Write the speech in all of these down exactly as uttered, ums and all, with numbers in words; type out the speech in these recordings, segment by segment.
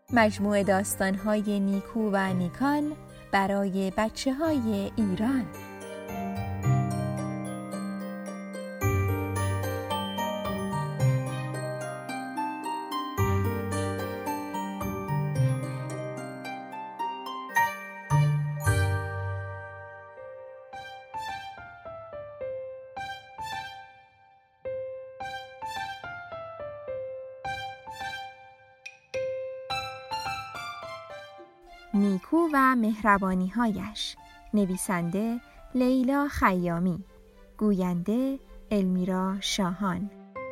مجموعه داستان‌های نیکو و نیکان برای بچه‌های ایران. نیکو و مهربانی‌هایش. نویسنده لیلا خیامی، گوینده المیرا شاهان.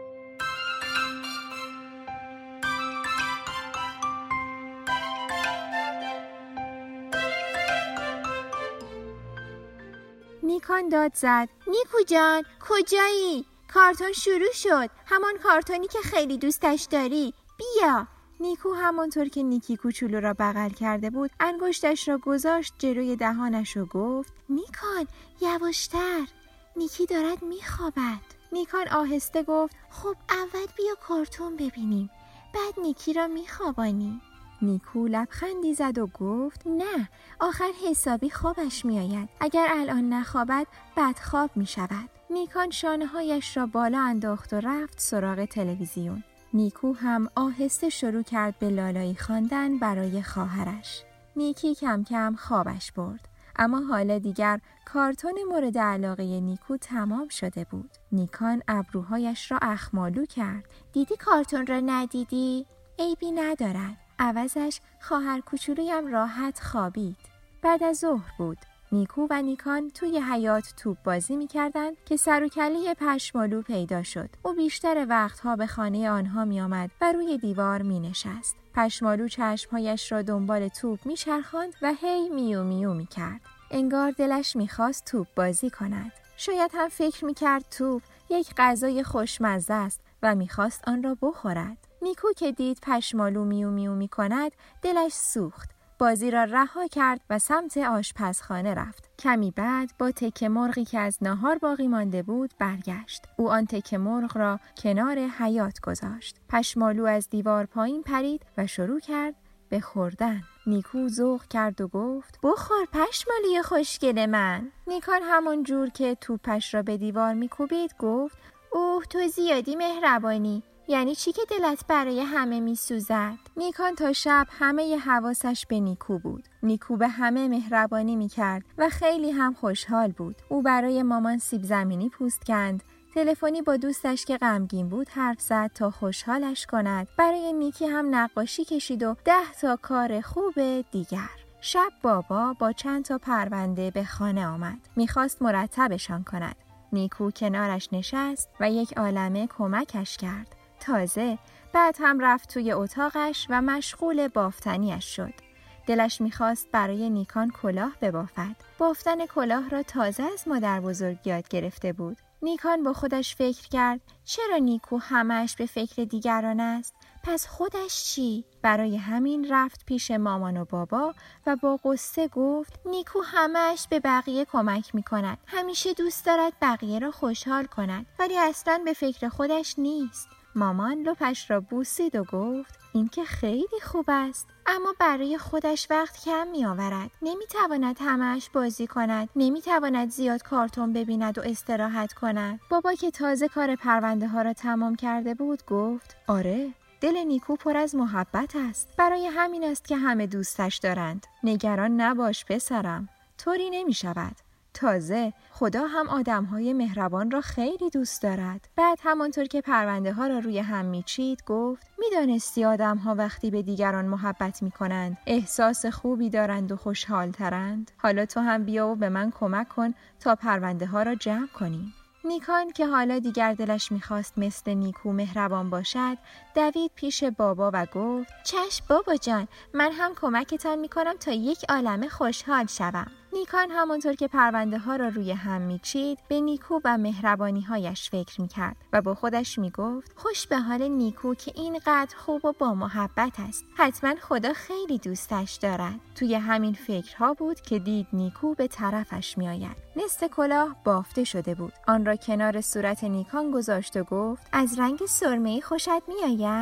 نیکان داد زد: نیکو جان کجایی؟ کارتون شروع شد، همان کارتونی که خیلی دوستش داری، بیا. نیکو همانطور که نیکی کوچولو را بغل کرده بود انگشتش را گذاشت جلوی دهانش و گفت: نیکان یواشتر، نیکی دارد میخوابد. نیکان آهسته گفت: خب اول بیا کارتون ببینیم، بعد نیکی را میخوابانی. نیکو لبخندی زد و گفت: نه، آخر حسابی خوابش میآید، اگر الان نخوابد بدخواب میشود. نیکان شانه‌هایش را بالا انداخت و رفت سراغ تلویزیون. نیکو هم آهسته شروع کرد به لالایی خواندن برای خواهرش. نیکی کم کم خوابش برد، اما حالا دیگر کارتون مورد علاقه نیکو تمام شده بود. نیکان ابروهایش را اخمالو کرد. دیدی کارتون را ندیدی؟ عیبی ندارد. عوضش خواهر کوچولویم راحت خوابید. بعد از ظهر بود. نیکو و نیکان توی حیاط توپ بازی می‌کردند که سر و کله پشمالو پیدا شد. او بیشتر وقتها به خانه آنها می‌آمد و روی دیوار می‌نشست. پشمالو چشم‌هایش را دنبال توپ می‌چرخاند و هی میو میو می‌کرد. انگار دلش می‌خواست توپ بازی کند. شاید هم فکر می‌کرد توپ یک غذای خوشمزه است و می‌خواست آن را بخورد. نیکو که دید پشمالو میو میو می‌کند، دلش سوخت. بازی را رها کرد و سمت آشپزخانه رفت. کمی بعد با تکه مرغی که از ناهار باقی مانده بود برگشت. او آن تکه مرغ را کنار حیاط گذاشت. پشمالو از دیوار پایین پرید و شروع کرد به خوردن. نیکو ذوق کرد و گفت: بخور پشمالوی خوشگل من. نیکان همون جور که توپش را به دیوار میکوبید گفت: اوه تو زیادی مهربانی. یعنی چی که دلت برای همه می سوزد؟ نیکان تا شب همه ی حواسش به نیکو بود. نیکو به همه مهربانی می کرد و خیلی هم خوشحال بود. او برای مامان سیب زمینی پوست کند، تلفنی با دوستش که غمگین بود حرف زد تا خوشحالش کند. برای نیکی هم نقاشی کشید و ده تا کار خوب دیگر. شب بابا با چند تا پرونده به خانه آمد. میخواست مرتبشان کند. نیکو کنارش نشست و یک عالمه کمکش کرد. تازه بعد هم رفت توی اتاقش و مشغول بافتنیش شد. دلش میخواست برای نیکان کلاه ببافد. بافتن کلاه را تازه از مادر بزرگ یاد گرفته بود. نیکان با خودش فکر کرد: چرا نیکو همش به فکر دیگران است؟ پس خودش چی؟ برای همین رفت پیش مامان و بابا و با غصه گفت: نیکو همش به بقیه کمک میکند. همیشه دوست دارد بقیه را خوشحال کند، ولی اصلاً به فکر خودش نیست. مامان لپش را بوسید و گفت: این که خیلی خوب است، اما برای خودش وقت کم می آورد. نمی تواند همش بازی کند، نمی تواند زیاد کارتون ببیند و استراحت کند. بابا که تازه کار پرونده ها را تمام کرده بود گفت: آره، دل نیکو پر از محبت است. برای همین است که همه دوستش دارند. نگران نباش پسرم، طوری نمی شود. تازه خدا هم آدم‌های مهربان را خیلی دوست دارد. بعد همانطور که پرونده ها را روی هم میچید گفت: میدانستی آدم‌ها وقتی به دیگران محبت میکنند احساس خوبی دارند و خوشحال ترند؟ حالا تو هم بیا و به من کمک کن تا پرونده ها را جمع کنیم. نیکان که حالا دیگر دلش میخواست مثل نیکو مهربان باشد دوید پیش بابا و گفت: چشم بابا جان، من هم کمکتان میکنم تا یک عالمه خوشحال شوم. نیکان همانطور که پرونده ها را روی هم میچید به نیکو و مهربانی هایش فکر میکرد و با خودش میگفت: خوش به حال نیکو که اینقدر خوب و با محبت است. حتما خدا خیلی دوستش دارد. توی همین فکرها بود که دید نیکو به طرفش میآید. نصف کلاه بافته شده بود. آن را کنار صورت نیکان گذاشت و گفت: از رنگ سرمه‌ای خوشت میآید؟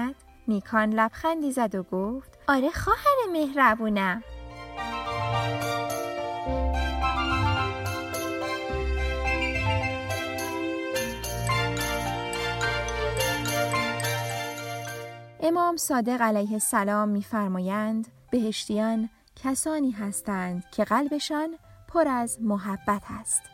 نیکان لبخندی زد و گفت آره خواهر مهربونم. امام صادق علیه السلام می‌فرمایند بهشتیان کسانی هستند که قلبشان پر از محبت است.